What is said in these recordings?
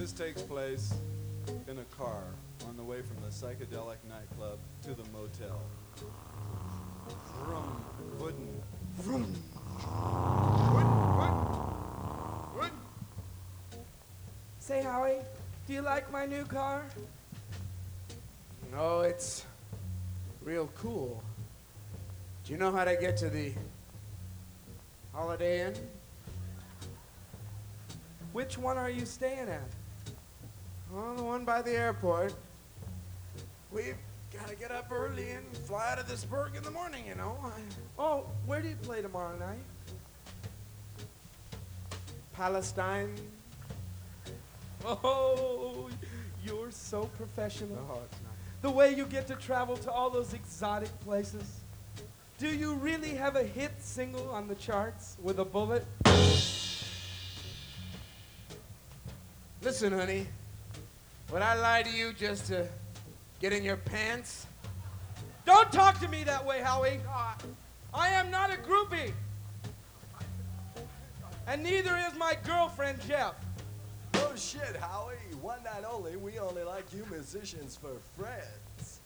This takes place in a car on the way from the psychedelic nightclub to the motel. Vroom, wooden, vroom. Wood. Say, Howie, do you like my new car? No, it's real cool. Do you know how to get to the Holiday Inn? Which one are you staying at? Oh, the one by the airport. We've got to get up early and fly out of this burg in the morning, you know. Oh, where do you play tomorrow night? Palestine. Oh, you're so professional. No, it's not. The way you get to travel to all those exotic places. Do you really have a hit single on the charts with a bullet? Listen, honey. Would I lie to you just to get in your pants? Don't talk to me that way, Howie. I am not a groupie. And neither is my girlfriend, Jeff. Oh shit, Howie. One night only. We only like you musicians for friends.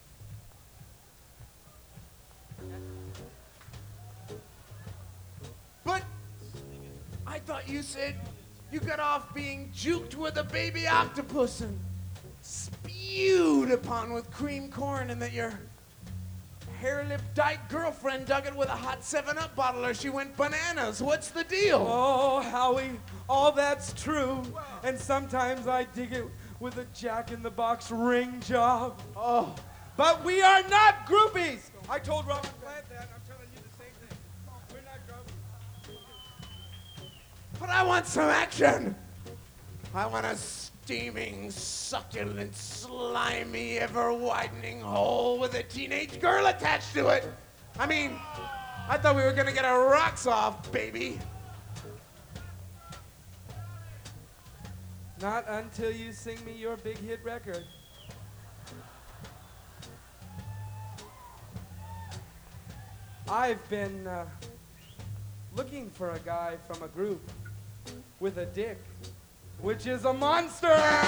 But I thought you said you got off being juked with a baby octopus and spewed upon with cream corn, and that your hair-lip dyke girlfriend dug it with a hot 7-Up bottle or she went bananas. What's the deal? Oh, Howie, all that's true. And sometimes I dig it with a jack-in-the-box ring job. Oh, But we are not groupies. I told Robert Plant that, and I'm telling you the same thing. We're not groupies. but I want some action. I want a steaming, succulent, slimy, ever-widening hole with a teenage girl attached to it. I mean, I thought we were gonna get our rocks off, baby. Not until you sing me your big hit record. I've been looking for a guy from a group with a dick, which is a monster!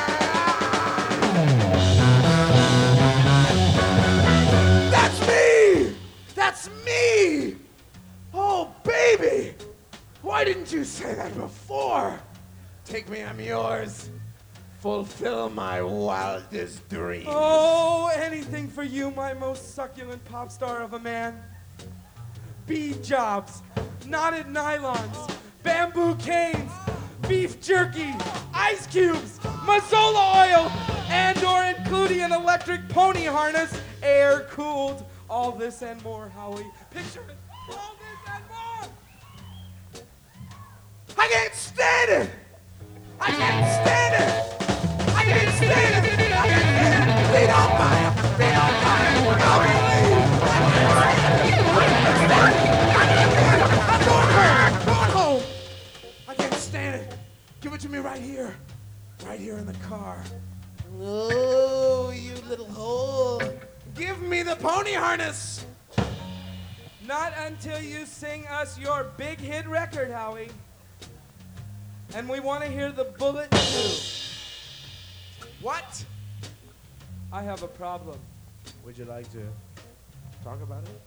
That's me! That's me! Oh, baby! Why didn't you say that before? Take me, I'm yours. Fulfill my wildest dreams. Oh, anything for you, my most succulent pop star of a man. Bead jobs, knotted nylons, bamboo canes, beef jerky, ice cubes, Mazola oil, and or including an electric pony harness, air cooled. All this and more, Howie. Picture it. All this and more. I can't stand it! I can't stand it! I can't stand it! I can't stand it! They don't buy it! They don't buy it! I'm gonna leave! I'm going home! I'm going home! I can't stand it! Give it to me right here. Right here in the car. Oh, you little hole. Give me the pony harness! Not until you sing us your big hit record, Howie. And we want to hear the bullet too. What? I have a problem. Would you like to talk about it?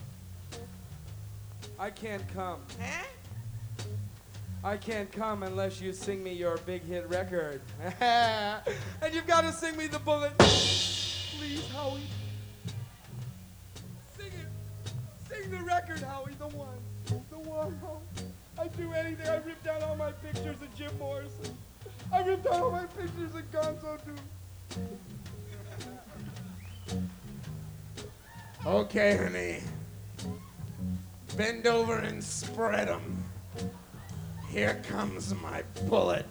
I can't come. Huh? I can't come unless you sing me your big hit record. And you've got to sing me the bullet. Please, Howie. Sing it. Sing the record, Howie. The one. The one, Howie. I'd do anything. I ripped down all my pictures of Jim Morrison. I ripped down all my pictures of Gonzo Dude. Okay, honey. Bend over and spread 'em. Here comes my bullet.